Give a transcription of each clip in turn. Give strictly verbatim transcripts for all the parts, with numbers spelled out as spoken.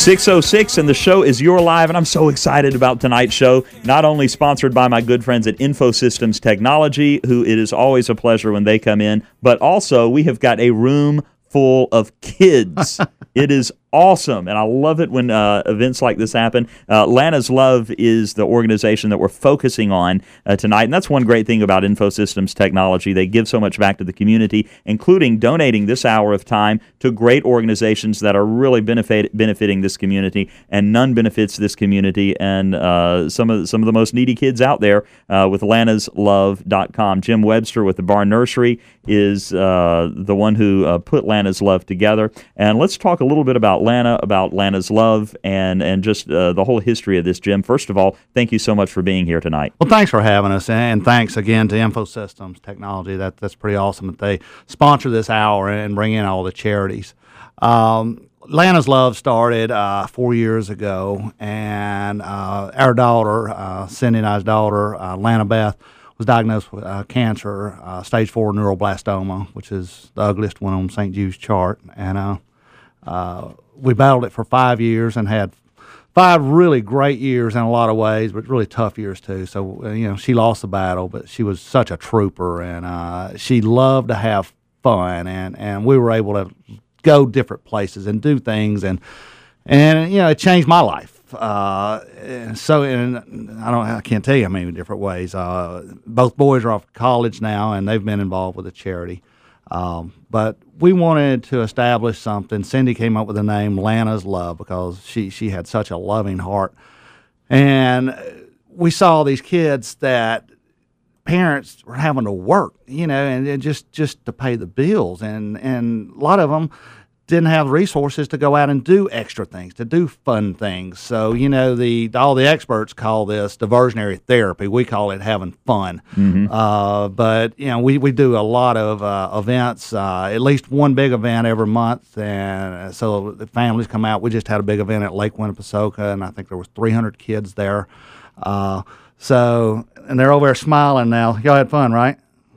six oh six, and the show is You're Live, and I'm so excited about tonight's show. Not only sponsored by my good friends at InfoSystems Technology, who it is always a pleasure when they come in, but also we have got a room full of kids. It is awesome, and I love it when uh, events like this happen. Uh, Lana's Love is the organization that we're focusing on uh, tonight, and that's one great thing about InfoSystems Technology. They give so much back to the community, including donating this hour of time to great organizations that are really benefit, benefiting this community, and none benefits this community, and uh, some of some of the most needy kids out there uh, with lanas love dot com. Jim Webster with the Barn Nursery is uh, the one who uh, put Lana's Love together, and let's talk a little bit about Lana, about Lana's Love, and and just uh, the whole history of this, Jim. First of all, thank you so much for being here tonight. Well, thanks for having us, and thanks again to InfoSystems Technology. That that's pretty awesome that they sponsor this hour and bring in all the charities. Um, Lana's Love started uh, four years ago, and uh, our daughter, uh, Cindy and I's daughter, uh, Lana Beth, was diagnosed with uh, cancer, uh, stage four neuroblastoma, which is the ugliest one on Saint Jude's chart, and uh, uh, we battled it for five years and had five really great years in a lot of ways, but really tough years too. So, uh, you know, she lost the battle, but she was such a trooper, and uh, she loved to have fun, and, and we were able to go different places and do things, and, and you know, it changed my life. Uh, and so, and I don't, I can't tell you how many different ways. Uh, both boys are off to college now, and they've been involved with the charity. Um, but we wanted to establish something. Cindy came up with the name Lana's Love because she, she had such a loving heart. And we saw these kids that parents were having to work, you know, and, and just, just to pay the bills. And, and a lot of them didn't have resources to go out and do extra things, to do fun things. So, you know, the all the experts call this diversionary therapy. We call it having fun. Mm-hmm. Uh, but, you know, we, we do a lot of uh, events, uh, at least one big event every month. And so the families come out. We just had a big event at Lake Winnepesaukah, and I think there was three hundred kids there. Uh, so, and they're over there smiling now. Y'all had fun, right?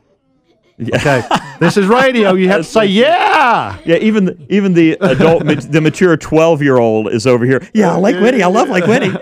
Yeah. Okay, this is radio. You have to say, yeah. Yeah, even the, even the adult, the mature twelve-year-old is over here. Yeah, Lake Winnie. I love Lake Winnie.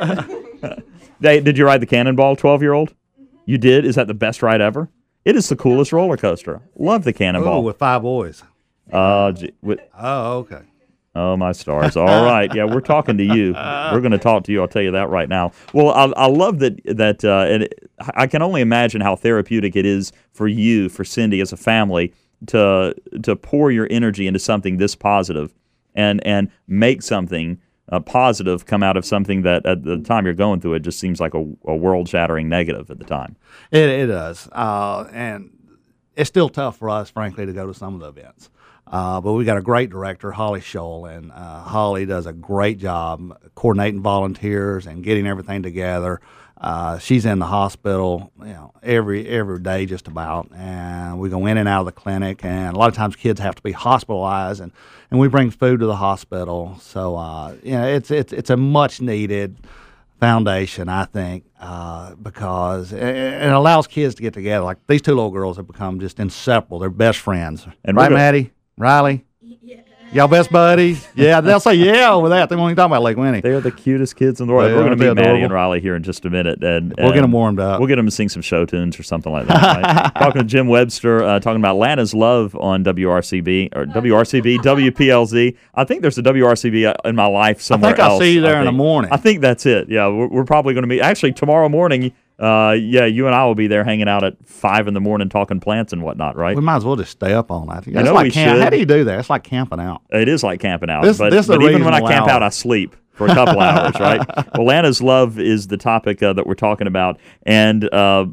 They, did you ride the Cannonball, twelve-year-old? You did? Is that the best ride ever? It is the coolest roller coaster. Love the Cannonball. Ooh, with five boys. Uh, gee, with, oh, okay. Oh, my stars. All right. Yeah, we're talking to you. We're going to talk to you. I'll tell you that right now. Well, I, I love that, that uh, and it, I can only imagine how therapeutic it is for you, for Cindy, as a family, to to pour your energy into something this positive and, and make something uh, positive come out of something that at the time you're going through it just seems like a, a world-shattering negative at the time. It, it does. Uh, and it's still tough for us, frankly, to go to some of the events. Uh, but we got a great director, Holly Scholl, and uh, Holly does a great job coordinating volunteers and getting everything together. Uh, she's in the hospital, you know, every every day just about, and we go in and out of the clinic. And a lot of times, kids have to be hospitalized, and, and we bring food to the hospital. So, uh, you know, it's it's it's a much needed foundation, I think, uh, because it, it allows kids to get together. Like these two little girls have become just inseparable; they're best friends. And right, Maddie? Riley? Yeah. Y'all best buddies? Yeah, they'll say yeah over that. They won't even talk about Lake Winnie. They're the cutest kids in the world. They We're going to meet adorable. Maddie and Riley here in just a minute. And, and we'll get them warmed up. We'll get them to sing some show tunes or something like that. Right? Talking to Jim Webster, uh, talking about Lana's Love on W R C B, or W R C B, W P L Z. I think there's a W R C B in my life somewhere else. I think I'll else, see you there in the morning. I think that's it. Yeah, we're, we're probably going to meet. Actually, tomorrow morning, Uh, yeah, you and I will be there hanging out at five in the morning talking plants and whatnot, right? We might as well just stay up all night. It's I know like we camp- should. How do you do that? It's like camping out. It is like camping out. This, but this but even when I camp hour. out, I sleep for a couple hours, right? Well, Lana's Love is the topic uh, that we're talking about. And uh,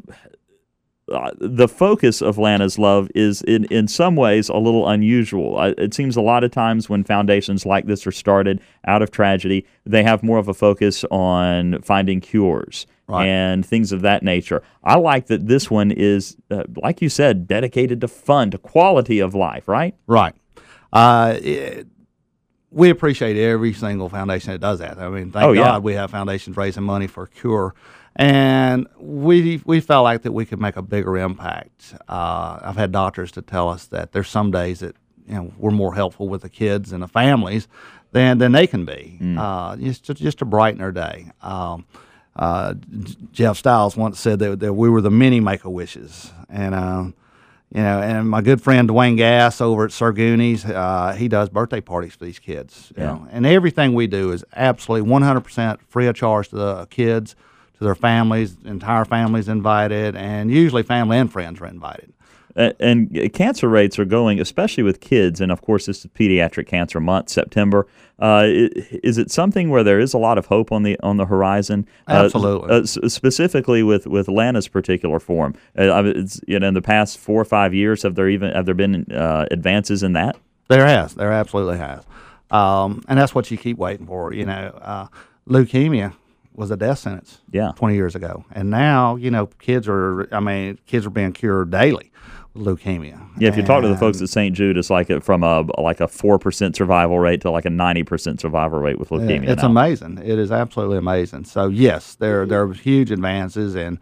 the focus of Lana's Love is, in, in some ways, a little unusual. Uh, it seems a lot of times when foundations like this are started out of tragedy, they have more of a focus on finding cures. Right. And things of that nature. I like that this one is, uh, like you said, dedicated to fun, to quality of life, right? Right. Uh, it, we appreciate every single foundation that does that. I mean, thank oh, yeah. God we have foundations raising money for a cure. And we we felt like that we could make a bigger impact. Uh, I've had doctors to tell us that there's some days that, you know, we're more helpful with the kids and the families than than they can be. Mm. Uh, just to, just to brighten their day. Um, uh, Jeff Styles once said that, that we were the mini Make-A-Wishes, and um, you know, and my good friend Dwayne Gass over at Sir Goonies, uh, he does birthday parties for these kids. You Yeah. know, and everything we do is absolutely one hundred percent free of charge to the kids, to their families. Entire families invited, and usually family and friends are invited. Uh, and cancer rates are going, especially with kids, and of course this is Pediatric Cancer Month, September. Uh, is it something where there is a lot of hope on the on the horizon? Absolutely. Uh, uh, specifically with with Lana's particular form, uh, it's, you know, in the past four or five years, have there even have there been uh, advances in that? There has, there absolutely has, um, and that's what you keep waiting for. You know, uh, leukemia was a death sentence. Yeah. twenty years ago, and now you know kids are. I mean, kids are being cured daily. Leukemia. Yeah, if you talk to the folks at Saint Jude, it's like a, from a like a four percent survival rate to like a ninety percent survival rate with leukemia. It's now. amazing. It is absolutely amazing. So yes, there there are huge advances, and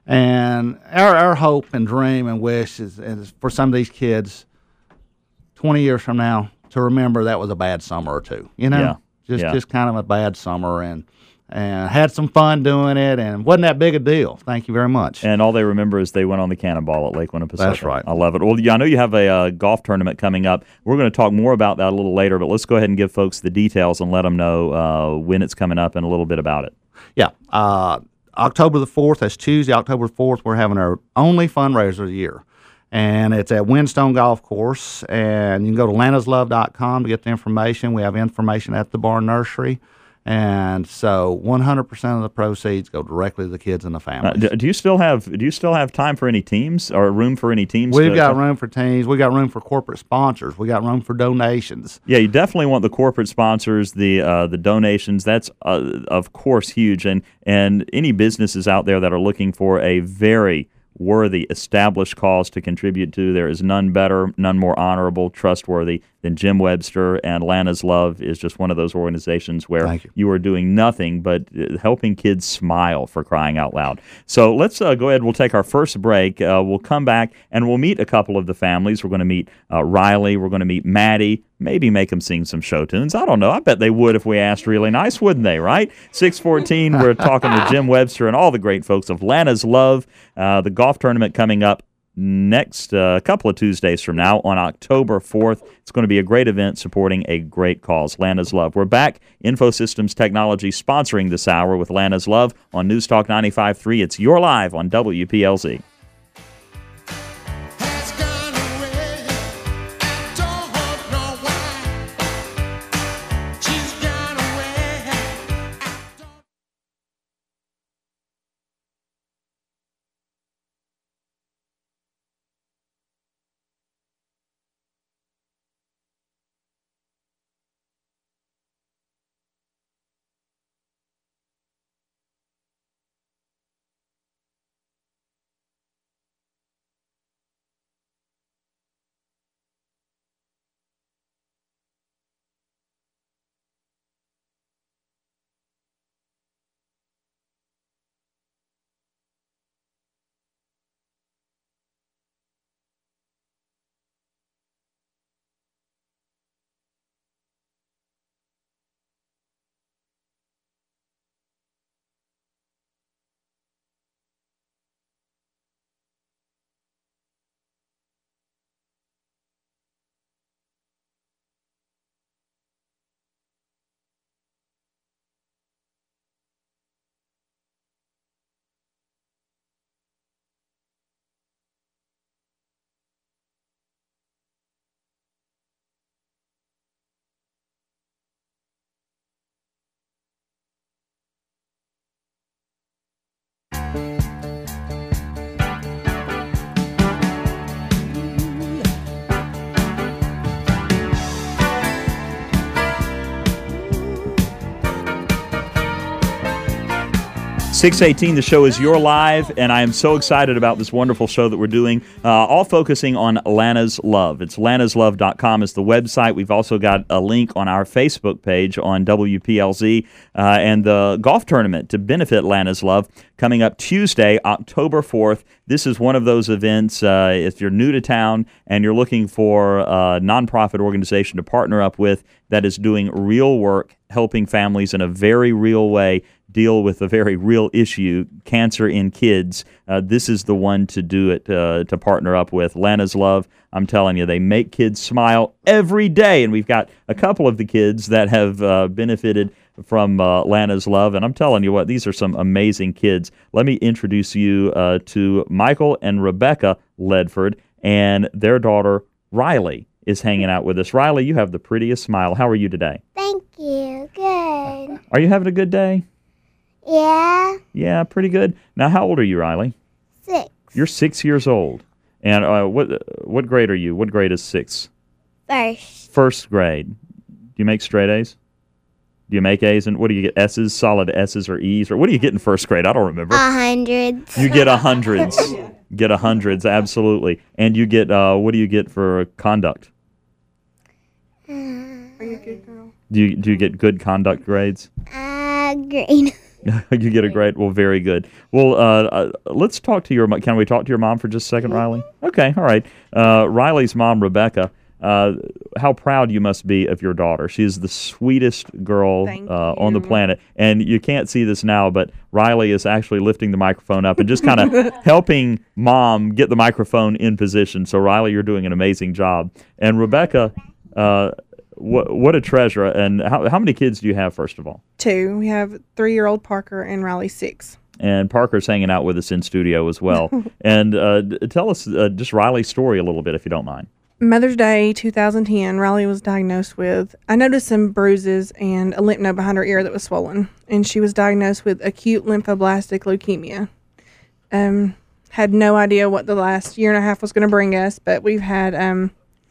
and our our hope and dream and wish is, is for some of these kids, twenty years from now, to remember that was a bad summer or two. You know, Yeah. just Yeah. just kind of a bad summer, and. And had some fun doing it, and wasn't that big a deal. Thank you very much. And all they remember is they went on the cannonball at Lake Winnipesaukee. That's right. I love it. Well, yeah, I know you have a uh, golf tournament coming up. We're going to talk more about that a little later, but let's go ahead and give folks the details and let them know uh, when it's coming up and a little bit about it. Yeah, uh, October the fourth, that's Tuesday, October fourth, we're having our only fundraiser of the year. And it's at Windstone Golf Course, and you can go to lannas love dot com to get the information. We have information at the Barn Nursery. And so one hundred percent of the proceeds go directly to the kids and the Uh, families. do, do you still have do you still have time for any teams or room for any teams? We've to, got room for teams. We got room for corporate sponsors. We got room for donations. Yeah, you definitely want the corporate sponsors, the uh, the donations. That's uh, of course huge, and and any businesses out there that are looking for a very worthy, established cause to contribute to. There is none better, none more honorable, trustworthy than Jim Webster, and Lana's Love is just one of those organizations where Thank you. you are doing nothing but uh, helping kids smile, for crying out loud. So let's uh, go ahead. We'll take our first break. Uh, we'll come back, and we'll meet a couple of the families. We're going to meet uh, Riley. We're going to meet Maddie. Maybe make them sing some show tunes. I don't know. I bet they would if we asked really nice, wouldn't they, right? six fourteen, we're talking to Jim Webster and all the great folks of Lana's Love. Uh, the golf tournament coming up next uh, couple of Tuesdays from now on October fourth. It's going to be a great event supporting a great cause, Lana's Love. We're back. InfoSystems Technology sponsoring this hour with Lana's Love on News Talk ninety-five point three. It's Your Live on W P L Z. six eighteen, the show is Your Live, and I am so excited about this wonderful show that we're doing, uh, all focusing on Lana's Love. It's lanas love dot com is the website. We've also got a link on our Facebook page on W P L Z, uh, and the golf tournament to benefit Lana's Love coming up Tuesday, October fourth. This is one of those events, uh, if you're new to town and you're looking for a nonprofit organization to partner up with that is doing real work, helping families in a very real way deal with a very real issue, cancer in kids, uh, this is the one to do it, uh, to partner up with. Lana's Love, I'm telling you, they make kids smile every day, and we've got a couple of the kids that have uh, benefited from uh, Lana's Love, and I'm telling you what, these are some amazing kids. Let me introduce you uh, to Michael and Rebecca Ledford, and their daughter, Riley, is hanging out with us. Riley, you have the prettiest smile. How are you today? Thank you. Good. Are you having a good day? Yeah. Yeah, pretty good. Now, how old are you, Riley? Six. You're six years old. And uh, what what grade are you? What grade is six? First. First grade. Do you make straight A's? Do you make A's? And what do you get? S's, solid S's or E's? Or what do you get in first grade? I don't remember. A hundreds. You get a hundreds. Get a hundreds, absolutely. And you get, uh, what do you get for conduct? Uh, Are you a good girl? Do you, do you get good conduct grades? uh, green. You get a grade. Well, very good. Well, uh, uh, let's talk to your mom. Can we talk to your mom for just a second, Riley? Okay, all right. Uh, Riley's mom, Rebecca, uh, how proud you must be of your daughter. She is the sweetest girl Thank uh, on the you. planet. And you can't see this now, but Riley is actually lifting the microphone up and just kind of helping mom get the microphone in position. So, Riley, you're doing an amazing job. And Rebecca, uh, What what a treasure! And how how many kids do you have, first of all? Two. We have three-year-old Parker and Riley six. And Parker's hanging out with us in studio as well. And uh, d- tell us uh, just Riley's story a little bit, if you don't mind. Mother's Day two thousand ten, Riley was diagnosed with, I noticed some bruises and a lymph node behind her ear that was swollen. And she was diagnosed with acute lymphoblastic leukemia. Um, had no idea what the last year and a half was going to bring us, but we've had um,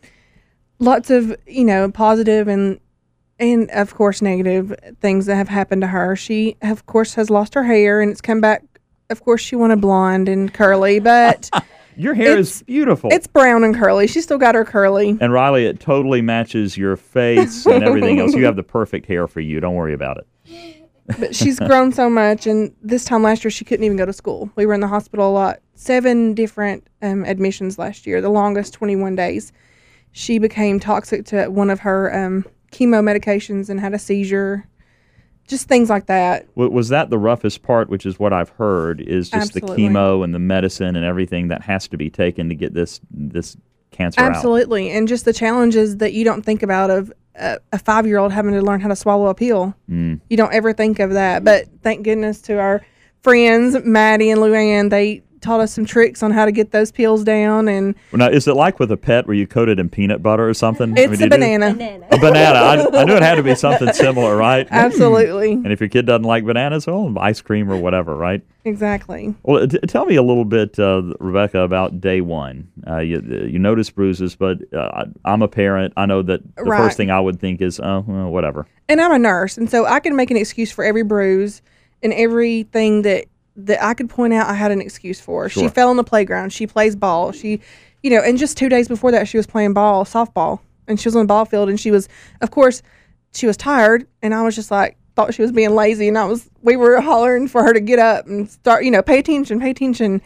lots of, you know, positive and, and of course, negative things that have happened to her. She, of course, has lost her hair, and it's come back. Of course, she wanted blonde and curly, but Your hair It's- is beautiful. it's brown and curly. She's still got her curly. And Riley, it totally matches your face and everything else. You have the perfect hair for you. Don't worry about it. But she's grown so much, and this time last year she couldn't even go to school. We were in the hospital a lot. Seven different um, admissions last year, the longest twenty-one days. She became toxic to one of her um, chemo medications and had a seizure. Just things like that. W- Was that the roughest part, which is what I've heard, is just Absolutely. the chemo and the medicine and everything that has to be taken to get this this cancer out? Absolutely. And just the challenges that you don't think about of a, a five-year-old having to learn how to swallow a pill. Mm. You don't ever think of that. But thank goodness to our friends, Maddie and Luann, they taught us some tricks on how to get those pills down. And Well, now, is it like with a pet where you coat it in peanut butter or something? I it's mean, do a you do- banana. A banana. I, I knew it had to be something similar, right? Absolutely. And if your kid doesn't like bananas, well, ice cream or whatever, right? Exactly. Well, t- tell me a little bit, uh, Rebecca, about day one. Uh, you, you notice bruises, but uh, I'm a parent. I know that the Right. first thing I would think is, oh, well, whatever. And I'm a nurse, and so I can make an excuse for every bruise and everything that that I could point out I had an excuse for. Sure. She fell on the playground. She plays ball. She, you know, and just two days before that, she was playing ball, softball, and she was on the ball field, and she was, of course, she was tired, and I was just like, thought she was being lazy, and I was, we were hollering for her to get up and start, you know, pay attention, pay attention.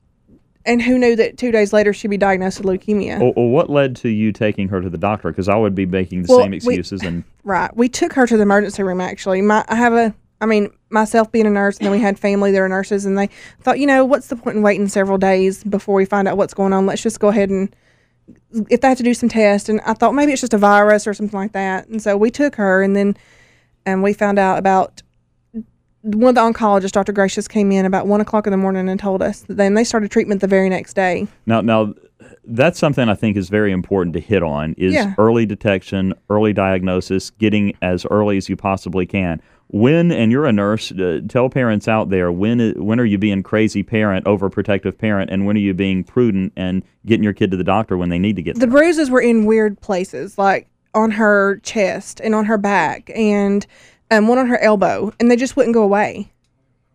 And who knew that two days later she'd be diagnosed with leukemia? Well, well, what led to you taking her to the doctor? Because I would be making the Well, same we- excuses. and Right. We took her to the emergency room, actually. My, I have a, I mean, myself being a nurse, and then we had family that are nurses, and they thought, you know, what's the point in waiting several days before we find out what's going on? Let's just go ahead and, if they have to do some tests. And I thought maybe it's just a virus or something like that. And so we took her, and then and we found out about, one of the oncologists, Doctor Gracious, came in about one o'clock in the morning and told us. Then they started treatment the very next day. now, now, that's something I think is very important to hit on is Yeah. early detection, early diagnosis, getting as early as you possibly can. When, and you're a nurse, uh, tell parents out there, when i- when are you being crazy parent, overprotective parent, and when are you being prudent and getting your kid to the doctor when they need to get The there? bruises were in weird places, like on her chest and on her back, and um, one on her elbow, and they just wouldn't go away.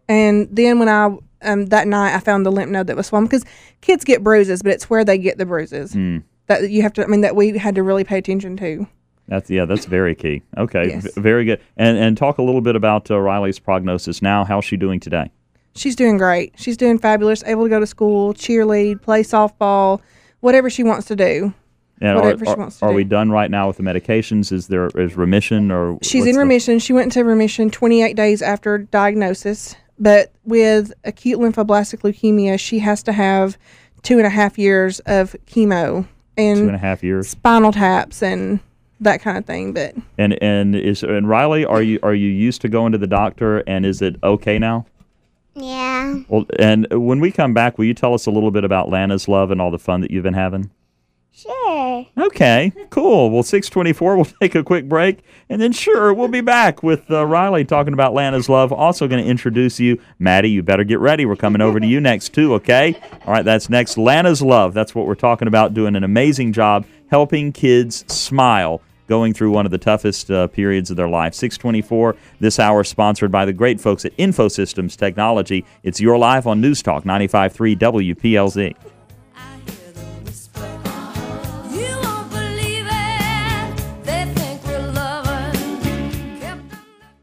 And then when I um, that night I found the lymph node that was swollen, because kids get bruises, but it's where they get the bruises Mm. that you have to. I mean, that we had to really pay attention to. That's yeah, that's very key. Okay, Yes. v- very good. And and talk a little bit about uh, Riley's prognosis now. How's she doing today? She's doing great. She's doing fabulous. Able to go to school, cheerlead, play softball, whatever she wants to do. And Whatever are, she are, wants to are do. we done right now with the medications? Is there is remission or She's what's in the- remission. She went into remission twenty-eight days after diagnosis. But with acute lymphoblastic leukemia, she has to have two and a half years of chemo and, two and a half years? spinal taps and that kind of thing. But And and is and Riley, are you are you used to going to the doctor? And is it okay now? Yeah. Well, and when we come back, will you tell us a little bit about Lana's Love and all the fun that you've been having? Sure. Okay, cool. Well, six twenty-four, we'll take a quick break, and then sure, we'll be back with uh, Riley talking about Lana's Love. Also going to introduce you. Maddie, you better get ready. We're coming over to you next, too, okay? All right, that's next. Lana's Love. That's what we're talking about, doing an amazing job helping kids smile, going through one of the toughest uh, periods of their life. six twenty-four, this hour sponsored by the great folks at Infosystems Technology. It's Your Life on News Talk ninety-five point three W P L Z. I hear the whisper. You won't believe it. They think we're lovers. Kept on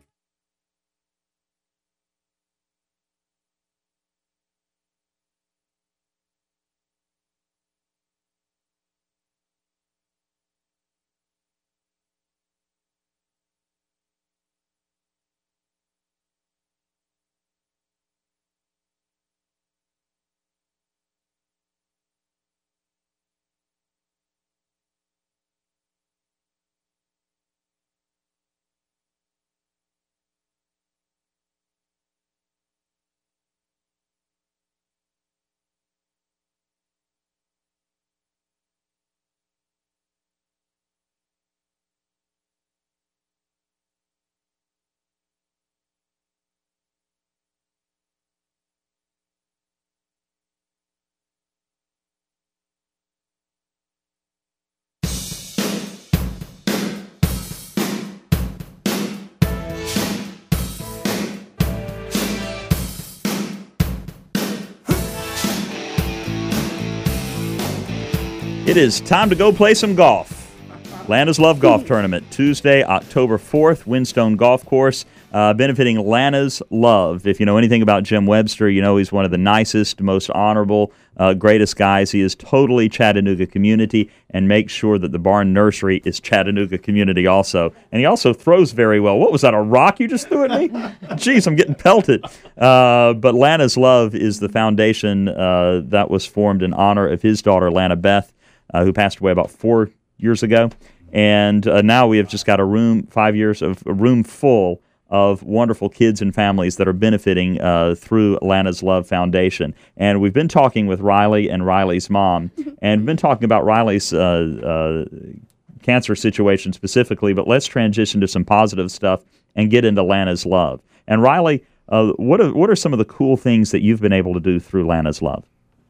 It is time to go play some golf. Lana's Love Golf Tournament, Tuesday, October fourth, Windstone Golf Course, uh, benefiting Lana's Love. If you know anything about Jim Webster, you know he's one of the nicest, most honorable, uh, greatest guys. He is totally Chattanooga community and makes sure that the barn nursery is Chattanooga community also. And he also throws very well. What was that, a rock you just threw at me? Jeez, I'm getting pelted. Uh, but Lana's Love is the foundation uh, that was formed in honor of his daughter, Lana Beth, uh, who passed away about four years ago. And uh, now we have just got a room, five years of a room full of wonderful kids and families that are benefiting uh, through Lana's Love Foundation. And we've been talking with Riley and Riley's mom, and been talking about Riley's uh, uh, cancer situation specifically, but let's transition to some positive stuff and get into Lana's Love. And Riley, uh, what are, what are some of the cool things that you've been able to do through Lana's Love?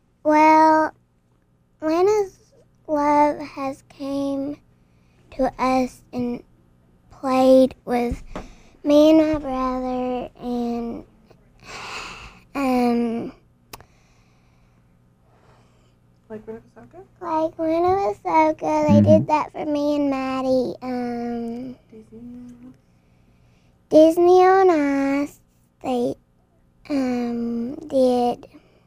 Well, Lana's Love has came to us and played with me and my brother, and um, like when it was okay. like when it was so good, they did that for me and Maddie. Um, Disney on Ice, they um did.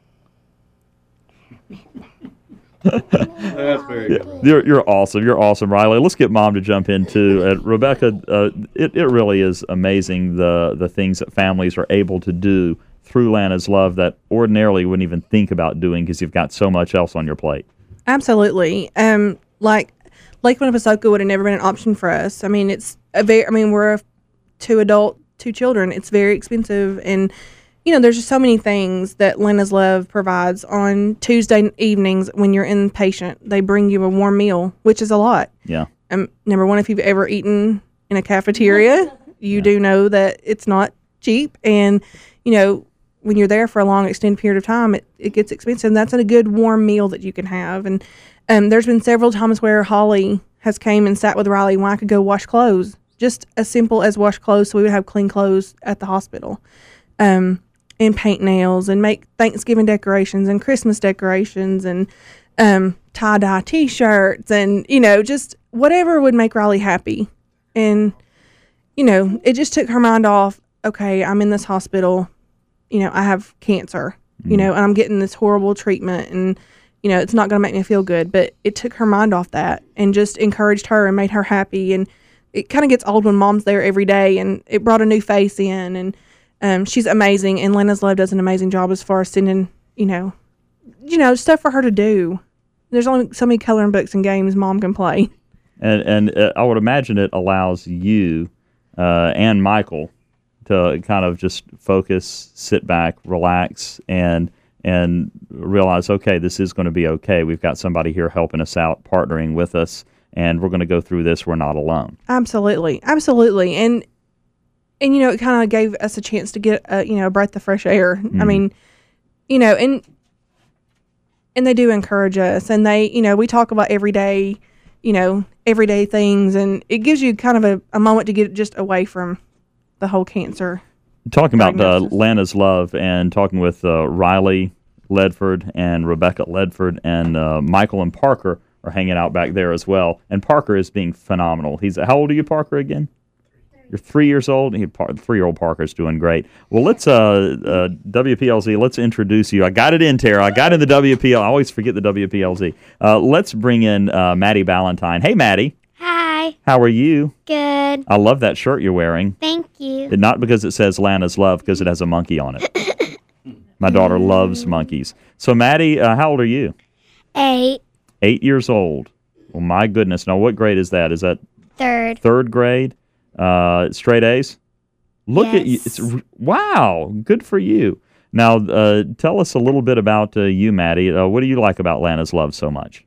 That's very good. You're, you're awesome. You're awesome, Riley. Let's get Mom to jump in, too. Uh, Rebecca, uh, it, it really is amazing the, the things that families are able to do through Lana's Love that ordinarily you wouldn't even think about doing because you've got so much else on your plate. Absolutely. Um, like Lake Winnepesaukah would have never been an option for us. I mean, it's a very. I mean, we're a two adult, two children. It's very expensive, and you know, there's just so many things that Lana's Love provides. On Tuesday evenings when you're inpatient, they bring you a warm meal, which is a lot. Yeah. Um, number one, if you've ever eaten in a cafeteria, you do know that it's not cheap, and you know, when you're there for a long extended period of time, it, it gets expensive. And that's a good warm meal that you can have. And um, there's been several times where Holly has came and sat with Riley when I could go wash clothes, just as simple as wash clothes, so we would have clean clothes at the hospital. Um, and paint nails and make Thanksgiving decorations and Christmas decorations and um, tie-dye T-shirts and, you know, just whatever would make Riley happy. And, you know, it just took her mind off, okay, I'm in this hospital, you know, I have cancer, mm. you know, and I'm getting this horrible treatment and, you know, it's not going to make me feel good. But it took her mind off that and just encouraged her and made her happy. And it kind of gets old when mom's there every day, and it brought a new face in. And um, she's amazing. And Lena's Love does an amazing job as far as sending, you know, you know, stuff for her to do. There's only so many coloring books and games mom can play. And, and uh, I would imagine it allows you uh, and Michael to kind of just focus, sit back, relax, and and realize, okay, this is going to be okay. We've got somebody here helping us out, partnering with us, and we're going to go through this. We're not alone. Absolutely. Absolutely. And, and you know, it kind of gave us a chance to get, a, you know, a breath of fresh air. Mm-hmm. I mean, you know, and and they do encourage us. And they, you know, we talk about everyday, you know, everyday things. And it gives you kind of a, a moment to get just away from the whole cancer. Talking about uh, Lana's Love and talking with uh, Riley Ledford and Rebecca Ledford and uh, Michael and Parker are hanging out back there as well. And Parker is being phenomenal. He's how old are you, Parker, again? You're three years old. He, par, three-year-old Parker's doing great. Well, let's uh, uh, W P L Z. Let's introduce you. I got it in, Tara. I got in the W P L. I always forget the W P L Z. Uh, let's bring in uh, Maddie Ballantyne. Hey, Maddie. Hi. How are you? Good. I love that shirt you're wearing. Thank you. Not because it says Lana's Love, because it has a monkey on it. My daughter loves monkeys. So, Maddie, uh, how old are you? Eight. Eight years old. Well, my goodness. Now, what grade is that? Is that Third. third grade? Uh, straight A's? Look at you. Yes. It's, wow. Good for you. Now, uh, tell us a little bit about uh, you, Maddie. Uh, what do you like about Lana's Love so much?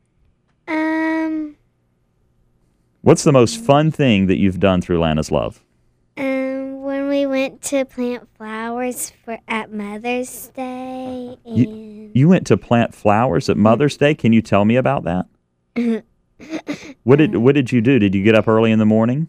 Um. What's the most fun thing that you've done through Lana's Love? Um. When we went to plant flowers for at Mother's Day, and You, you went to plant flowers at Mother's Day. Can you tell me about that? What did What did you do? Did you get up early in the morning?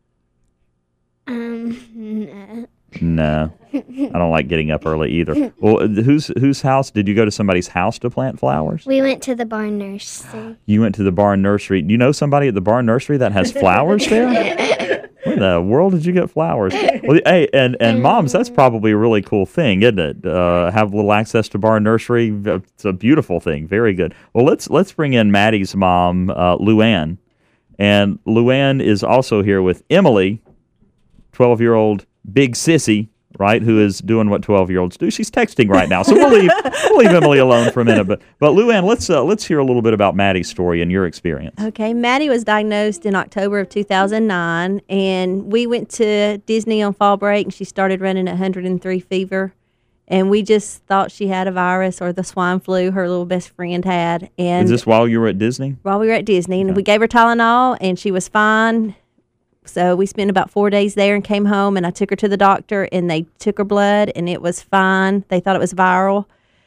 um. No. No, I don't like getting up early either. Well, whose whose house did you go to? Somebody's house to plant flowers? We went to the barn nursery. You went to the barn nursery. Do you know somebody at the barn nursery that has flowers there? Where in the world did you get flowers? Well, hey, and, and moms, that's probably a really cool thing, isn't it? Uh, have a little access to barn nursery. It's a beautiful thing. Very good. Well, let's let's bring in Maddie's mom, uh, Luann, and Luann is also here with Emily, twelve-year-old big sissy, right, who is doing what twelve-year-olds do. She's texting right now, so we'll leave we'll leave Emily alone for a minute. But but Luann, let's uh, let's hear a little bit about Maddie's story and your experience. Okay, Maddie was diagnosed in October of two thousand nine, and we went to Disney on fall break, and she started running one hundred three fever, and we just thought she had a virus or the swine flu her little best friend had. And Is this while you were at Disney? while we were at Disney, and Okay. we gave her Tylenol, and she was fine. So we spent about four days there and came home, and I took her to the doctor, and they took her blood, and it was fine. They thought it was viral.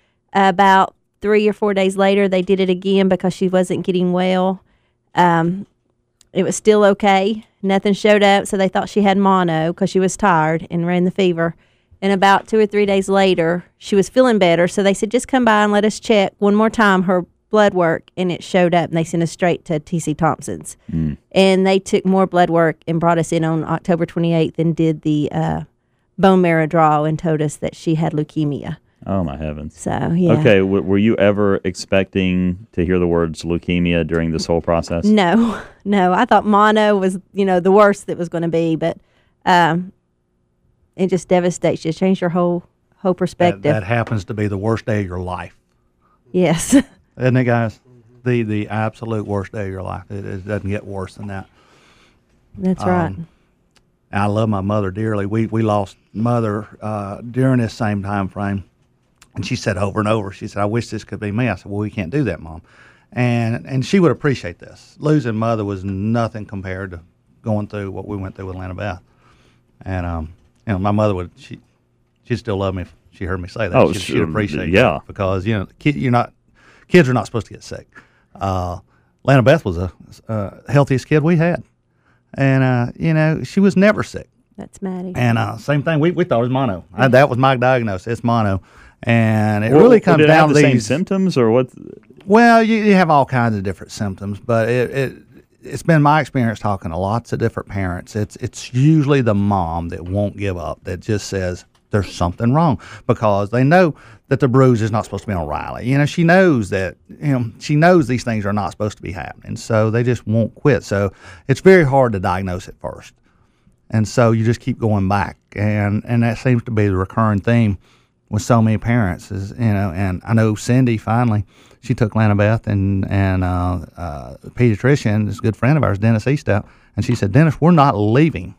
About three or four days later, they did it again because she wasn't getting well. Um, it was still okay. Nothing showed up, so they thought she had mono because she was tired and ran the fever. And about two or three days later, she was feeling better, so they said, just come by and let us check one more time her blood work, and it showed up, and they sent us straight to T C Thompson's. Mm. And they took more blood work and brought us in on October twenty-eighth and did the uh, bone marrow draw and told us that she had leukemia. Oh, my heavens. So, yeah. Okay, w- were you ever expecting to hear the words leukemia during this whole process? No, no. I thought mono was, you know, the worst that was going to be, but um, it just devastates you. It changed your whole whole That, perspective. that happens to be the worst day of your life, Yes. isn't it, guys? The the absolute worst day of your life. It, it doesn't get worse than that. That's right. Um, I love my mother dearly. We we lost mother uh, during this same time frame, and she said over and over, she said, "I wish this could be me." I said, "Well, we can't do that, Mom," and and she would appreciate this. Losing mother was nothing compared to going through what we went through with Lana Beth, and um, you know, my mother would she she'd still love me if she heard me say that. Oh, she'd, sure. she'd appreciate Yeah. it because you know, kid, you're not kids are not supposed to get sick. Uh, Lana Beth was the uh, healthiest kid we had. And, uh, you know, she was never sick. That's Maddie. And uh, same thing, we, we thought it was mono. I, that was my diagnosis. It's mono. And it Well, really comes did it down have to the same these symptoms or what? Well, you, you have all kinds of different symptoms, but it, it it's been my experience talking to lots of different parents. It's it's usually the mom that won't give up, that just says there's something wrong, because they know that the bruise is not supposed to be on Riley. You know, she knows that, you know, she knows these things are not supposed to be happening, so they just won't quit. So it's very hard to diagnose at first, and so you just keep going back, and and that seems to be the recurring theme with so many parents. Is, you know, and I know Cindy finally, she took Lana Beth and and uh, uh, the pediatrician, this good friend of ours, Dennis Eastout, and she said, Dennis, we're not leaving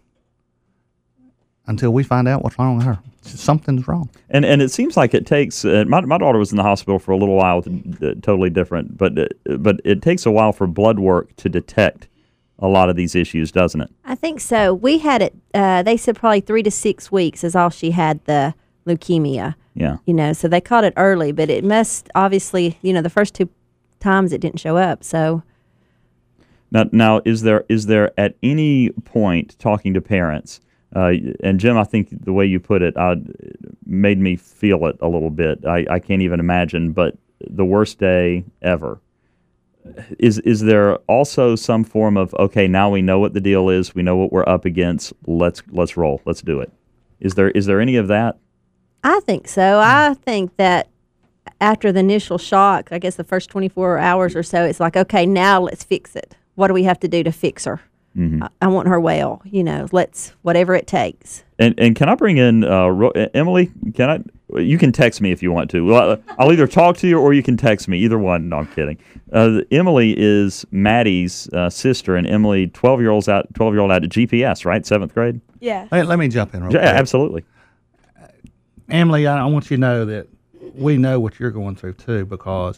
until we find out what's wrong with her. Something's wrong. And and it seems like it takes. Uh, my my daughter was in the hospital for a little while, to, uh, totally different, but uh, but it takes a while for blood work to detect a lot of these issues, doesn't it? I think so. We had it. Uh, they said probably three to six weeks is all she had the leukemia. Yeah. You know, so they caught it early, but it must obviously, you know, the first two times it didn't show up. So Now, now is there is there at any point talking to parents? Uh, and Jim, I think the way you put it uh, made me feel it a little bit. I, I can't even imagine, but the worst day ever. Is is there also some form of, okay, now we know what the deal is, we know what we're up against, let's let's roll, let's do it. Is there is there any of that? I think so. I think that after the initial shock, I guess the first twenty-four hours or so, it's like, okay, now let's fix it. What do we have to do to fix her? Mm-hmm. I, I want her well. You know, let's, whatever it takes. And and can I bring in uh, Ro- Emily? Can I? You can text me if you want to. Well, I'll either talk to you or you can text me. Either one. No, I'm kidding. Uh, Emily is Maddie's uh, sister, and Emily, twelve year olds out, twelve year old out at G P S, right? Seventh grade. Yeah. Hey, let me jump in real Yeah, quick. absolutely. Emily, I, I want you to know that we know what you're going through too, because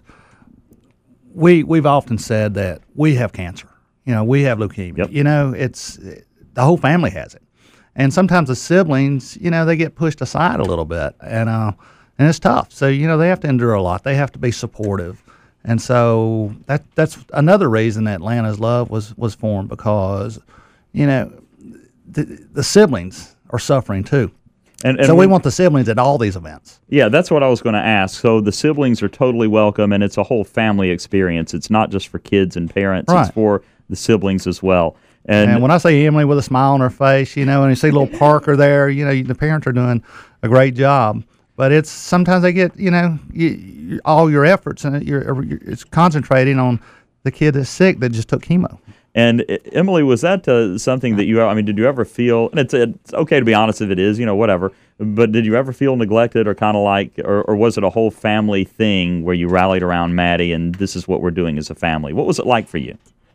we we've often said that we have cancer. You know, we have leukemia. Yep. You know, it's the whole family has it, and sometimes the siblings, you know, they get pushed aside a little bit, and uh, and it's tough. So you know, they have to endure a lot. They have to be supportive, and so that that's another reason that Lana's Love was was formed, because you know the the siblings are suffering too. And, and So we when- want the siblings at all these events. Yeah, that's what I was going to ask. So the siblings are totally welcome, and it's a whole family experience. It's not just for kids and parents; Right. it's for the siblings as well. And, And when I say Emily with a smile on her face, you know, and you see little Parker there, you know, you- the parents are doing a great job. But it's sometimes they get, you know, you, you, all your efforts and you're, you're it's concentrating on the kid that's sick that just took chemo. And uh, Emily, was that uh, something that you? I mean, did you ever feel? And it's it's okay to be honest if it is, you know, whatever. But did you ever feel neglected, or kind of like, or, or was it a whole family thing where you rallied around Maddie and this is what we're doing as a family? What was it like for you?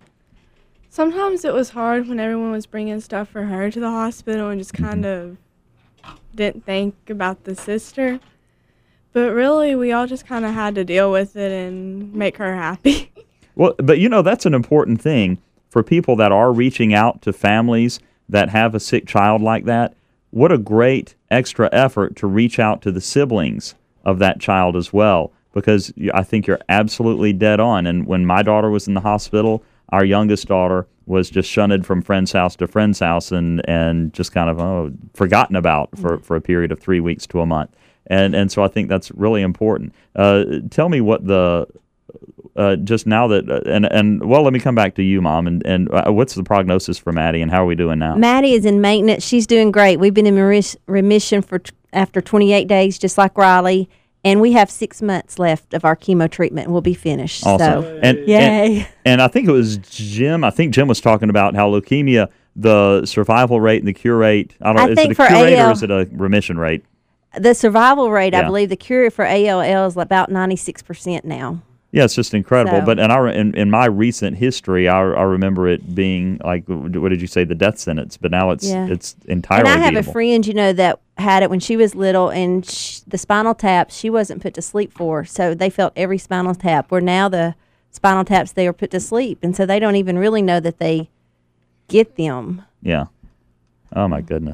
Sometimes it was hard when everyone was bringing stuff for her to the hospital and just kind of didn't think about the sister. But really, we all just kind of had to deal with it and make her happy. Well, but you know, that's an important thing for people that are reaching out to families that have a sick child like that. What a great extra effort to reach out to the siblings of that child as well, because y- I think you're absolutely dead on. And when my daughter was in the hospital, our youngest daughter was just shunted from friend's house to friend's house and, and just kind of oh, forgotten about for, for a period of three weeks to a month. And and so I think that's really important. Uh, tell me what the uh, just now that uh, and and well, let me come back to you, Mom. And and uh, what's the prognosis for Maddie, and how are we doing now? Maddie is in maintenance. She's doing great. We've been in remis- remission for t- after twenty-eight days, just like Riley, and we have six months left of our chemo treatment, and we'll be finished. Awesome. So, And, yay! and and I think it was Jim. I think Jim was talking about how leukemia, the survival rate and the cure rate. I don't. I is think it a for cure rate A L or is it a remission rate? The survival rate, I Yeah. believe, the cure for A L L is about ninety-six percent now. Yeah, it's just incredible. So- But and I re- in, in my recent history, I, I remember it being like, what did you say, the death sentence? But now it's Yeah. it's entirely. And I have a beatable. friend, you know, that had it when she was little, and sh- the spinal taps she wasn't put to sleep for, so they felt every spinal tap. Where now the spinal taps they are put to sleep, and so they don't even really know that they get them. Yeah. Oh my goodness.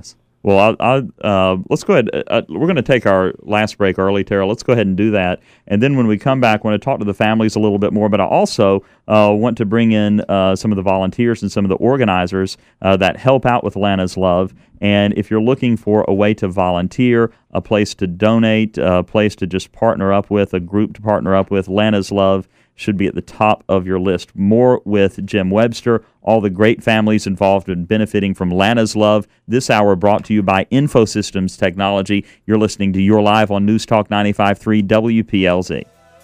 Well, I, I, uh, let's go ahead. Uh, we're going to take our last break early, Tara. Let's go ahead and do that. And then when we come back, I want to talk to the families a little bit more. But I also uh, want to bring in uh, some of the volunteers and some of the organizers uh, that help out with Lana's Love. And if you're looking for a way to volunteer, a place to donate, a place to just partner up with, a group to partner up with, Lana's Love should be at the top of your list. More with Jim Webster, all the great families involved in benefiting from Lana's Love. This hour brought to you by InfoSystems Technology. You're listening to You're Live on News Talk ninety-five point three W P L Z.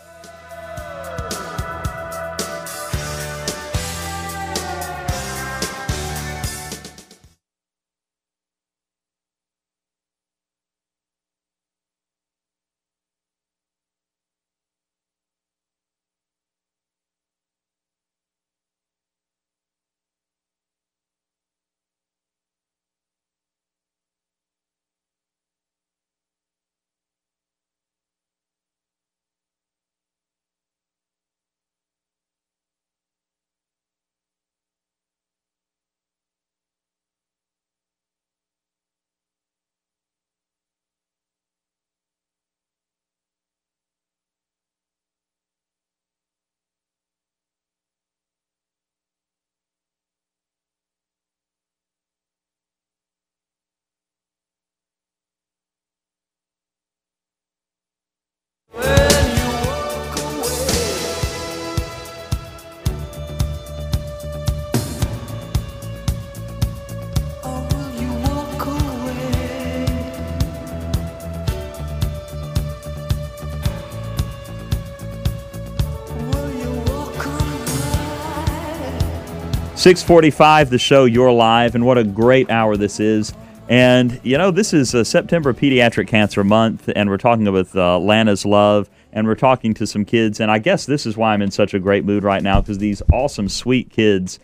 six forty-five, the show You're Live, and what a great hour this is. And, you know, this is uh, September Pediatric Cancer Month, and we're talking with uh, Lana's Love, and we're talking to some kids, and I guess this is why I'm in such a great mood right now, because these awesome, sweet kids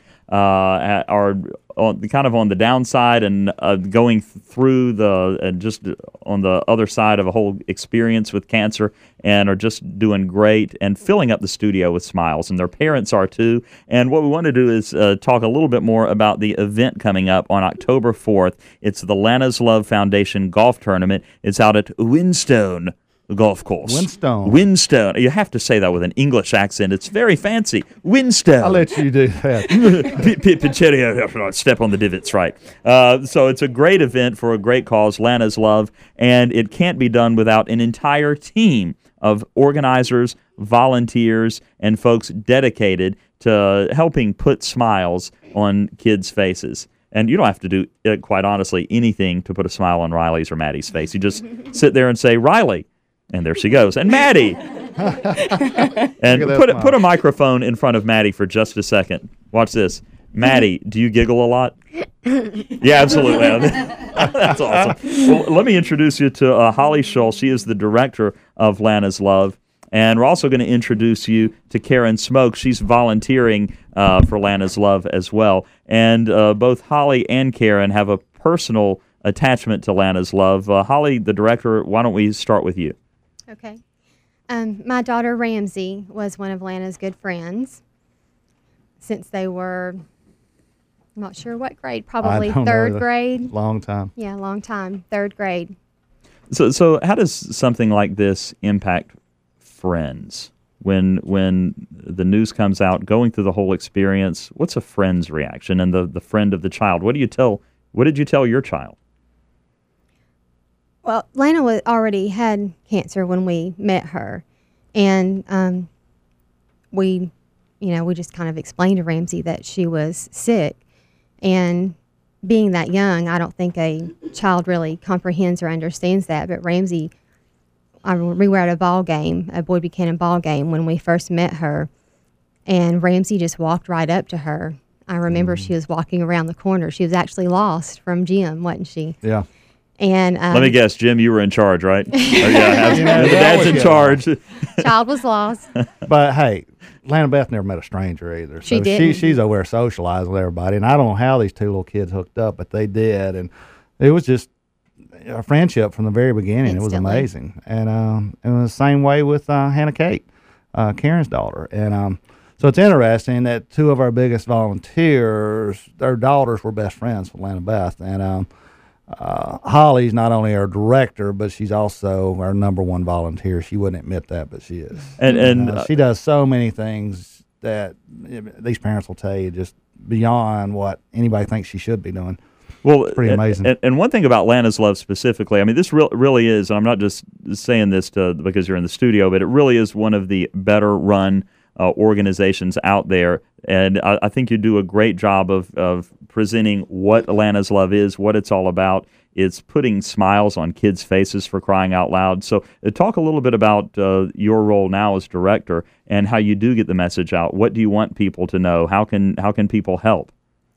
uh, are on, kind of on the downside and uh, going through the, and just on the other side of a whole experience with cancer, and are just doing great and filling up the studio with smiles, and their parents are too. And what we want to do is uh, talk a little bit more about the event coming up on October fourth. It's the Lana's Love Foundation Golf Tournament. It's out at Windstone Golf Course. Windstone. Windstone. You have to say that with an English accent. It's very fancy. Windstone. I'll let you do that. P- P- Picheria, step on the divots, right. Uh, so it's a great event for a great cause, Lana's Love, and it can't be done without an entire team of organizers, volunteers, and folks dedicated to helping put smiles on kids' faces. And you don't have to do, uh, quite honestly, anything to put a smile on Riley's or Maddie's face. You just sit there and say, Riley, and there she goes. And Maddie! And put, put a microphone in front of Maddie for just a second. Watch this. Maddie, do you giggle a lot? Yeah, absolutely. That's awesome. Well, let me introduce you to uh, Holly Shull. She is the director of Lana's Love. And we're also going to introduce you to Karen Smoke. She's volunteering uh, for Lana's Love as well. And uh, both Holly and Karen have a personal attachment to Lana's Love. Uh, Holly, the director, why don't we start with you? Okay. Um, my daughter Ramsey was one of Lana's good friends since they were, I'm not sure what grade, probably don't know third the- grade. Long time. Yeah, long time, third grade. So, so how does something like this impact friends? When when the news comes out, going through the whole experience, what's a friend's reaction, and the, the friend of the child? What do you tell? What did you tell your child? Well, Lana was already had cancer when we met her, and um, we, you know, we just kind of explained to Ramsey that she was sick, and being that young, I don't think a child really comprehends or understands that. But Ramsey, I, we were at a ball game, a Boyd Buchanan ball game when we first met her, and Ramsey just walked right up to her. I remember Mm-hmm. she was walking around the corner. She was actually lost from Jim, wasn't she? Yeah. And um, Let me guess, Jim, you were in charge, right? Oh, yeah, You know, the they dad's always in get charge. child was lost. But hey, Lana Beth never met a stranger either. She so didn't. She, she's over there socializing with everybody. And I don't know how these two little kids hooked up, but they did. And it was just a friendship from the very beginning. It was Instantly. amazing. And um, it was the same way with uh, Hannah Kate, uh, Karen's daughter. And um, so it's interesting that two of our biggest volunteers, their daughters were best friends with Lana Beth. And um, uh, Holly's not only our director, but she's also our number one volunteer. She wouldn't admit that, but she is. And and Uh, she does so many things that uh, these parents will tell you just beyond what anybody thinks she should be doing. Well, It's pretty and- amazing. And, and one thing about Lana's Love specifically, I mean, this real, really is, and I'm not just saying this to, because you're in the studio, but it really is one of the better run uh, organizations out there. And I, I think you do a great job of, of presenting what Lana's Love is, what it's all about. It's putting smiles on kids' faces, for crying out loud. So uh, talk a little bit about uh, your role now as director and how you do get the message out. What do you want people to know? How can how can people help?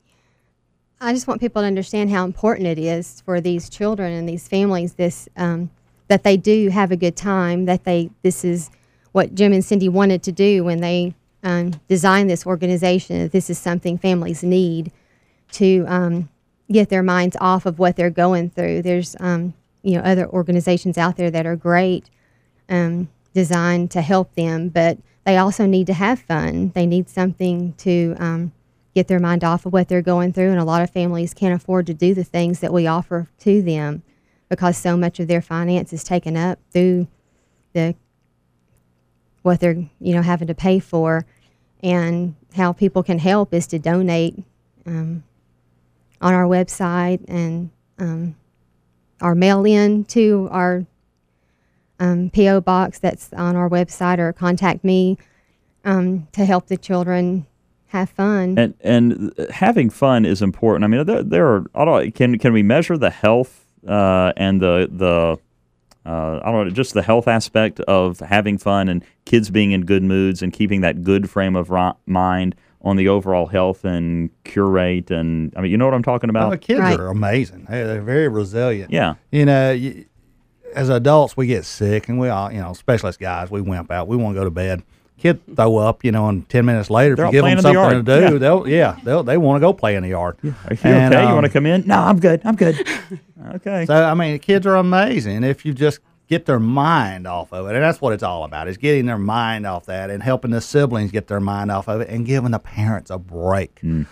I just want people to understand how important it is for these children and these families. This um, that they do have a good time. That they this is what Jim and Cindy wanted to do when they um, designed this organization. That this is something families need to um, get their minds off of what they're going through. There's um, you know other organizations out there that are great, um, designed to help them, but they also need to have fun. They need something to um, get their mind off of what they're going through, and a lot of families can't afford to do the things that we offer to them because so much of their finance is taken up through the what they're you know having to pay for. And how people can help is to donate um, on our website and um, our mail in to our um, P O box that's on our website, or contact me um, to help the children have fun. And and having fun is important. I mean, there, there are. I don't, can can we measure the health uh, and the the uh, I don't know, just the health aspect of having fun and kids being in good moods and keeping that good frame of ri- mind on the overall health and cure rate? And I mean, you know what I'm talking about? Oh, the kids Right. are amazing. They- They're very resilient. Yeah. You know, you, as adults, we get sick, and we all, you know, especially as guys, we wimp out. We want to go to bed. Kid throw up, you know, and ten minutes later, if They're you out give playing them in the something to yard. do, Yeah. they'll, yeah, they'll, they want to go play in the yard. Are you And, okay? you um, want to come in? No, I'm good. I'm good. Okay. So, I mean, kids are amazing if you just get their mind off of it. And that's what it's all about, is getting their mind off that and helping the siblings get their mind off of it and giving the parents a break. Mm.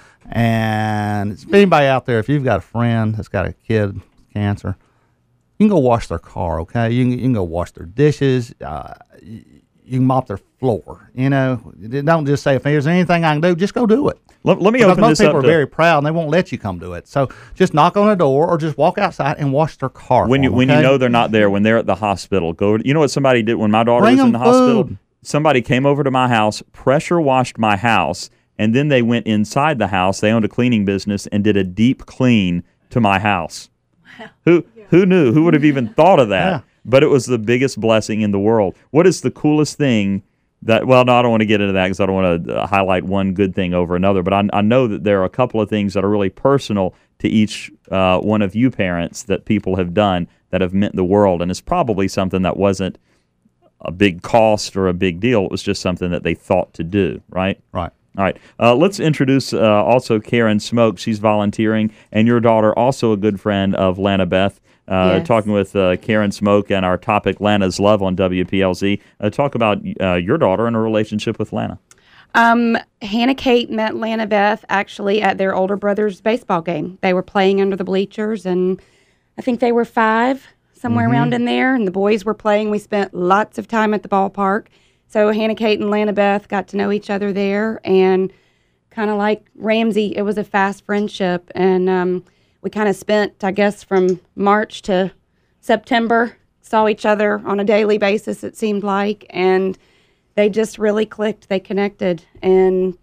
And if anybody out there, if you've got a friend that's got a kid with cancer, you can go wash their car, okay? You can, you can go wash their dishes. Uh, you, you can mop their floor. You know, don't just say, if there's anything I can do, just go do it. Let, let me Because open most this people up are to, very proud, and they won't let you come do it. So just knock on a door or just walk outside and wash their car. when for you them, when okay? you know they're not there, when they're at the hospital. Go. You know what somebody did when my daughter Bring was in them the hospital? food. Somebody came over to my house, pressure washed my house, and then they went inside the house. They owned a cleaning business and did a deep clean to my house. Who who knew? Who would have even thought of that? Yeah. But it was the biggest blessing in the world. What is the coolest thing that, well, no, I don't want to get into that because I don't want to uh, highlight one good thing over another, but I, I know that there are a couple of things that are really personal to each uh, one of you parents that people have done that have meant the world, and it's probably something that wasn't a big cost or a big deal. It was just something that they thought to do, right? Right. All right. Uh, let's introduce uh, also Karen Smoke. She's volunteering, and your daughter, also a good friend of Lana Beth. Uh, Yes. Talking with uh, Karen Smoke and our topic, Lana's Love on W P L Z. Uh, talk about uh, your daughter and her relationship with Lana. Um, Hannah Kate met Lana Beth actually at their older brother's baseball game. They were playing under the bleachers, and I think they were five, somewhere around in there, and the boys were playing. We spent lots of time at the ballpark. So Hannah Kate and Lana Beth got to know each other there, and kind of like Ramsey, it was a fast friendship, and um, we kind of spent, I guess, from March to September, saw each other on a daily basis, it seemed like, and they just really clicked. They connected, and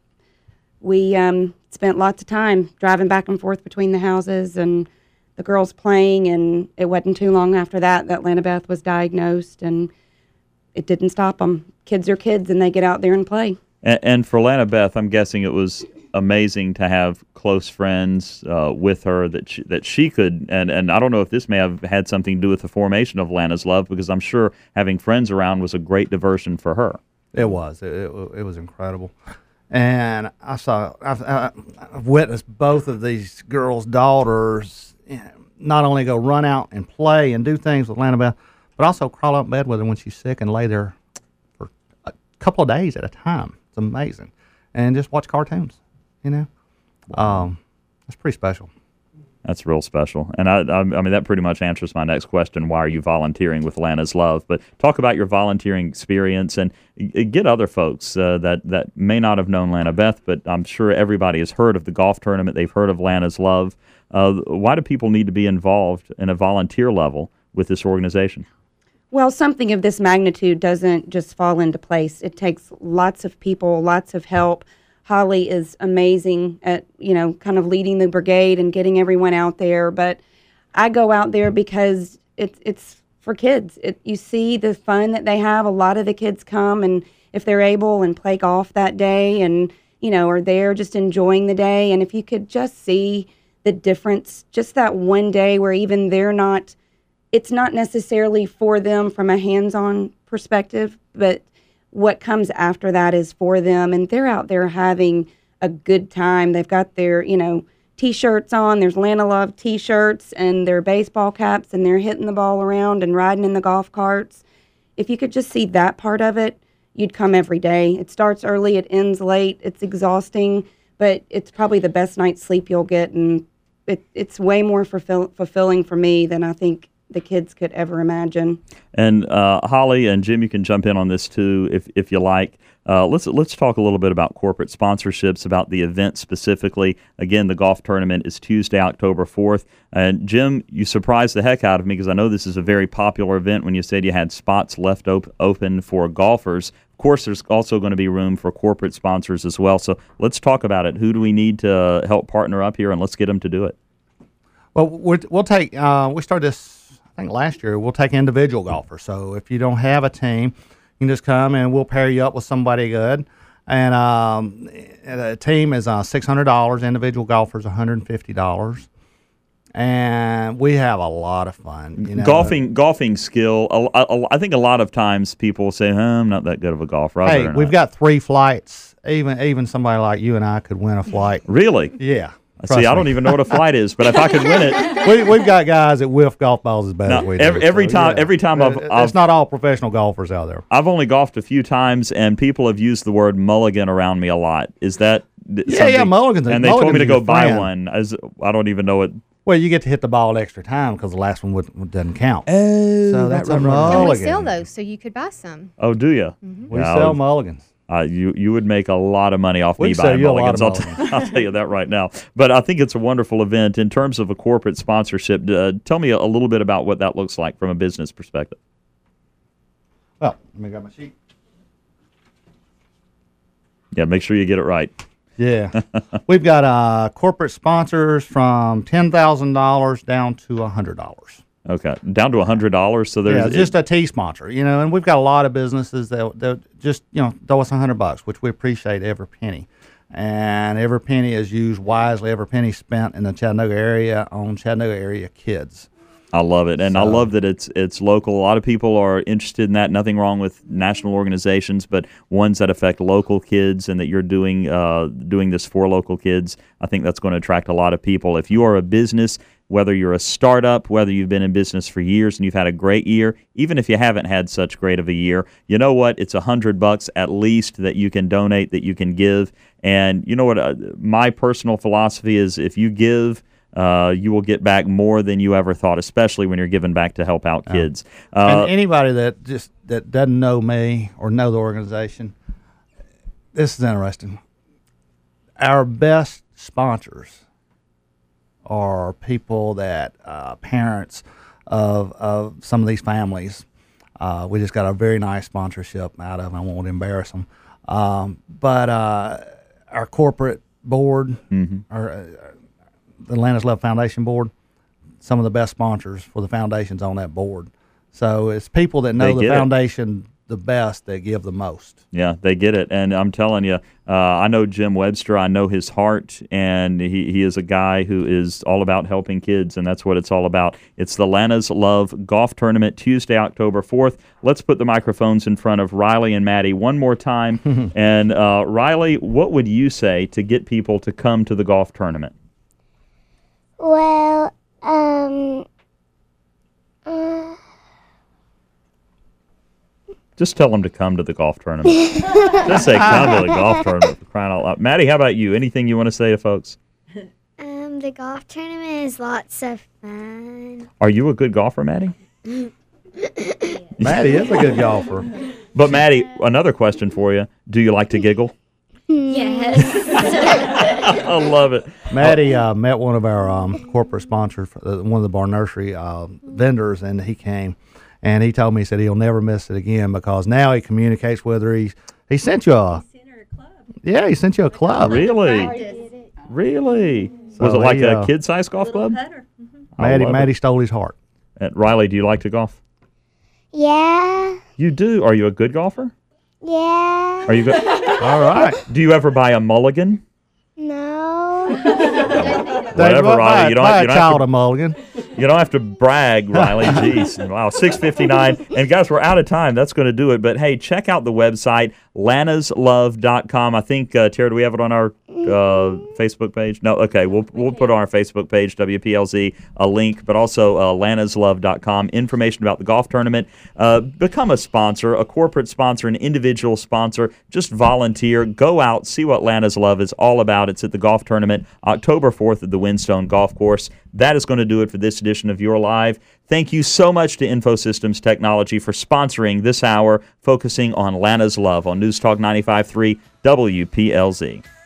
we um, spent lots of time driving back and forth between the houses and the girls playing, and it wasn't too long after that that Lana Beth was diagnosed, and it didn't stop them. Kids are kids, and they get out there and play. And, and for Lana Beth, I'm guessing it was amazing to have close friends uh, with her that she, that she could, and, and I don't know if this may have had something to do with the formation of Lana's Love, because I'm sure having friends around was a great diversion for her. It was. It, it, it was incredible. And I saw, I've, I've witnessed both of these girls' daughters not only go run out and play and do things with Lana Beth, but also crawl up in bed with her when she's sick and lay there for a couple of days at a time. It's amazing. And just watch cartoons, you know. Um, it's pretty special. That's real special. And I, I, I mean, that pretty much answers my next question. Why are you volunteering with Lana's Love? But talk about your volunteering experience and uh, get other folks uh, that, that may not have known Lana Beth, but I'm sure everybody has heard of the golf tournament. They've heard of Lana's Love. Uh, why do people need to be involved in a volunteer level with this organization? Well, something of this magnitude doesn't just fall into place. It takes lots of people, lots of help. Holly is amazing at, you know, kind of leading the brigade and getting everyone out there. But I go out there because it's it's for kids. It, you see the fun that they have. A lot of the kids come, and if they're able, and play golf that day, and, you know, are there just enjoying the day. And if you could just see the difference, just that one day where even they're not, it's not necessarily for them from a hands-on perspective, but what comes after that is for them, and they're out there having a good time. They've got their, you know, T-shirts on. There's Lana Love T-shirts and their baseball caps, and they're hitting the ball around and riding in the golf carts. If you could just see that part of it, you'd come every day. It starts early, it ends late, it's exhausting, but it's probably the best night's sleep you'll get, and it, it's way more fulfill, fulfilling for me than I think the kids could ever imagine. And uh, Holly and Jim, you can jump in on this too if if you like. Uh, let's let's talk a little bit about corporate sponsorships, about the event specifically. Again, the golf tournament is Tuesday, October fourth. And Jim, you surprised the heck out of me because I know this is a very popular event when you said you had spots left op- open for golfers. Of course, there's also going to be room for corporate sponsors as well. So let's talk about it. Who do we need to help partner up here, and let's get them to do it? Well, we're, we'll take, uh, we started this, I think last year, we'll take individual golfers. So if you don't have a team, you can just come and we'll pair you up with somebody good. And um, a team is uh, six hundred dollars, individual golfers one hundred fifty dollars. And we have a lot of fun. You know? Golfing, golfing skill. I, I, I think a lot of times people say, huh, "I'm not that good of a golfer." Hey, we've got three flights. Even even somebody like you and I could win a flight. Really? Yeah. See, I don't even know what a flight is, but if I could win it, we, we've got guys that whiff golf balls as bad no, as we do. Every, every so, time, yeah. every time I've, it's I've, not all professional golfers out there. I've only golfed a few times, and people have used the word mulligan around me a lot. Is that yeah, something? yeah, mulligans? And they mulligans told me to go buy friend. one. As I don't even know what. Well, you get to hit the ball extra time because the last one would, doesn't count. Oh, so that's, that's a And we mulligan. sell those, so you could buy some. Oh, do you? Mm-hmm. We Yeah, sell mulligans. Uh, you you would make a lot of money off We'd me sell buying you a lot mulligans. of I'll, t- I'll tell you that right now. But I think it's a wonderful event. In terms of a corporate sponsorship, uh, tell me a, a little bit about what that looks like from a business perspective. Well, let me grab my sheet. Yeah, make sure you get it right. Yeah. We've got uh, corporate sponsors from ten thousand dollars down to one hundred dollars. Okay, down to one hundred dollars. So there's yeah, just a T sponsor, you know, and we've got a lot of businesses that that just, you know, throw us one hundred bucks, which we appreciate every penny. And every penny is used wisely, every penny spent in the Chattanooga area on Chattanooga area kids. I love it, and So- I love that it's it's local. A lot of people are interested in that. Nothing wrong with national organizations, but ones that affect local kids, and that you're doing uh, doing this for local kids. I think that's going to attract a lot of people. If you are a business, whether you're a startup, whether you've been in business for years and you've had a great year, even if you haven't had such great of a year, you know what? It's a hundred bucks at least that you can donate, that you can give. And you know what? Uh, my personal philosophy is, if you give, Uh, you will get back more than you ever thought, especially when you're giving back to help out kids. Uh, And anybody that just that doesn't know me or know the organization, this is interesting. Our best sponsors are people that uh, parents of of some of these families. Uh, we just got a very nice sponsorship out of them. I won't embarrass them, um, but uh, our corporate board, Mhm. our uh, the Lana's Love Foundation board, some of the best sponsors for the foundations on that board. So it's people that know They the get it. foundation the best that give the most. Yeah, they get it. And I'm telling you, uh, I know Jim Webster. I know his heart, and he, he is a guy who is all about helping kids, and that's what it's all about. It's the Lana's Love Golf Tournament, Tuesday, October fourth. Let's put the microphones in front of Riley and Maddie one more time. And uh, Riley, what would you say to get people to come to the golf tournament? Well, um, uh, Just tell them to come to the golf tournament. Just say come to the golf tournament, for crying out loud. Maddie, how about you? Anything you want to say to folks? um, Um, the golf tournament is lots of fun. Are you a good golfer, Maddie? Maddie is a good golfer. But Maddie, another question for you: do you like to giggle? Yes. I love it. Maddie uh, met one of our um, corporate sponsors, uh, one of the Bar Nursery uh, vendors, and he came, and he told me, he said he'll never miss it again because now he communicates with her. He, he sent you a, yeah, he sent you a club. Really? Really? Was it So like he, a uh, kid-sized golf club? I Maddie, love Maddie it. stole his heart. Uh, Riley, do you like to golf? Yeah. You do. Are you a good golfer? Yeah. Are you good? All right. Do you ever buy a mulligan? No. Whatever, Buy- Riley. You don't, buy have, a you, don't child have a mulligan. to, you don't have to brag, Riley. Jeez. Wow. six fifty-nine. And guys, we're out of time. That's going to do it. But hey, check out the website, lanas love dot com. I think, uh, Tara, do we have it on our uh, Facebook page? No? Okay. We'll we'll put on our Facebook page, W P L Z, a link, but also uh, lanas love dot com. Information about the golf tournament. Uh, become a sponsor, a corporate sponsor, an individual sponsor. Just volunteer. Go out. See what Lana's Love is all about. It's at the golf tournament, October fourth at the Windstone Golf Course. That is going to do it for this edition of Your Live. Thank you so much to InfoSystems Technology for sponsoring this hour, focusing on Lana's Love on News Talk ninety-five point three W P L Z.